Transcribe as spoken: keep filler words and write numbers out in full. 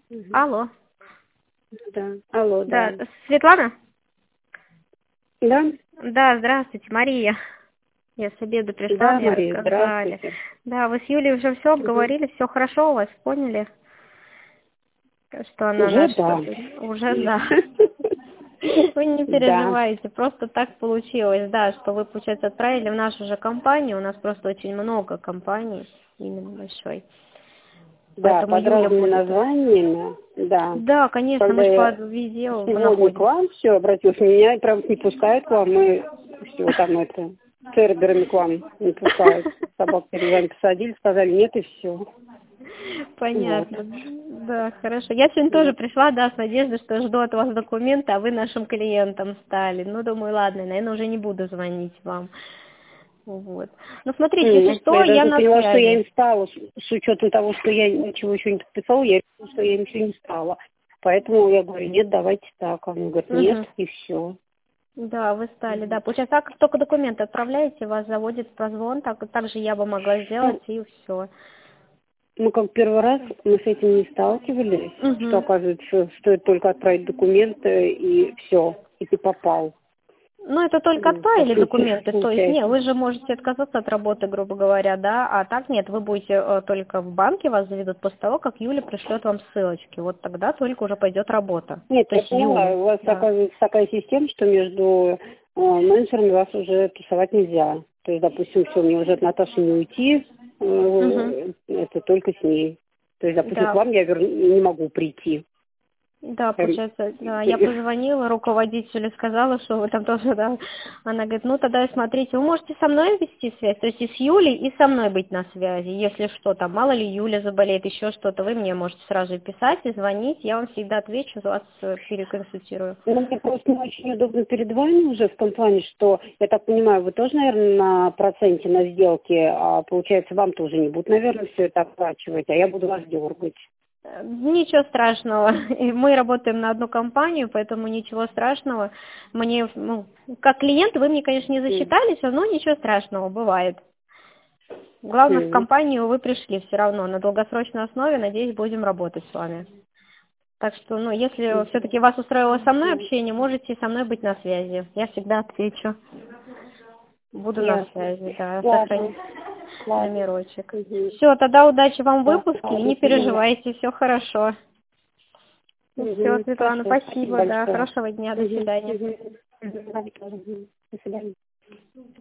Мгм. Алло. Да. Алло, Да, да. Светлана? Да? Да, здравствуйте, Мария. Я с обеда пришла, Да, мне Мария, рассказали. здравствуйте. Да, вы с Юлей уже все Мгм. обговорили, все хорошо у вас, поняли? Что она Уже наша... да. Уже да. Вы не Да. переживайте, просто так получилось, да, что вы, получается, отправили в нашу же компанию. У нас просто очень много компаний, именно большой. Да, Поэтому под Юля разными будет... названиями, да. Да, конечно, Когда мы же по я везде сегодня к находимся. вам все обратилась, меня прям не пускают к вам, и все, там это, церберами к вам не пускают. Собак перед посадили, сказали нет, и все. Вот. Понятно. Да, хорошо. Я сегодня тоже Вот. пришла, да, с надеждой, что жду от вас документы, а вы нашим клиентом стали. Ну, думаю, ладно, наверное, уже не буду звонить вам. Вот. Ну, смотрите, если М, что, Я даже я не на поняла, что я связи. им стала, с с учетом того, что я ничего еще не подписала, я решила, что я им еще не стала. Поэтому я говорю, нет, давайте так. Они говорят, нет, Угу. и все. Да, вы стали, да. Получается, так как только документы отправляете, вас заводит прозвон, так, так же я бы могла сделать, Ну, и все. мы как первый раз мы с этим не сталкивались, что Угу. оказывается, стоит только отправить документы, и все, и ты попал. Ну, это только Ну, по отправили сути, документы, то есть, нет, получается. вы же можете отказаться от работы, грубо говоря, да, а так нет, вы будете э, только в банке, вас заведут после того, как Юля пришлет вам ссылочки, вот тогда только уже пойдет работа, Нет, то я есть поняла, Юля, у вас да. оказывается такая система, что между э, менеджерами вас уже тусовать нельзя. То есть, допустим, все, мне уже от Наташи не уйти, Угу. э, это только с ней. То есть, допустим, к Да, вам я вер- не могу прийти. да, Эм, получается, да, я позвонила руководителю, сказала, что вы там тоже, да, она говорит, ну тогда смотрите, вы можете со мной вести связь, то есть и с Юлей, и со мной быть на связи, если что, там, мало ли Юля заболеет, еще что-то, вы мне можете сразу писать и звонить, я вам всегда отвечу, вас э, переконсультирую. Ну, мне просто не очень удобно перед вами уже в том плане, что, я так понимаю, вы тоже, наверное, на проценте на сделке, а получается, вам тоже не будут, наверное, все это оплачивать, а я буду вас дергать. Э, Ничего страшного. И мы работаем на одну компанию, поэтому ничего страшного. Мне, ну, как клиент вы мне, конечно, не М, засчитались, но ничего страшного, бывает. Главное, в м. компанию вы пришли все равно. На долгосрочной основе, надеюсь, будем работать с вами. Так что, ну, если все-таки вас устроило со мной общение, можете со мной быть на связи. Я всегда отвечу. Буду на Ясно. связи, да, Ладно, сохранить ладно. номерочек. Мгм. Все, тогда удачи вам в Да, выпуске и ладно, не поняла. переживайте, все хорошо. Все, Мгм. Светлана, Хорошо, спасибо спасибо, да, большое. хорошего дня, до Мгм. свидания. Мгм. Мгм. Вам тоже. Мгм. До свидания.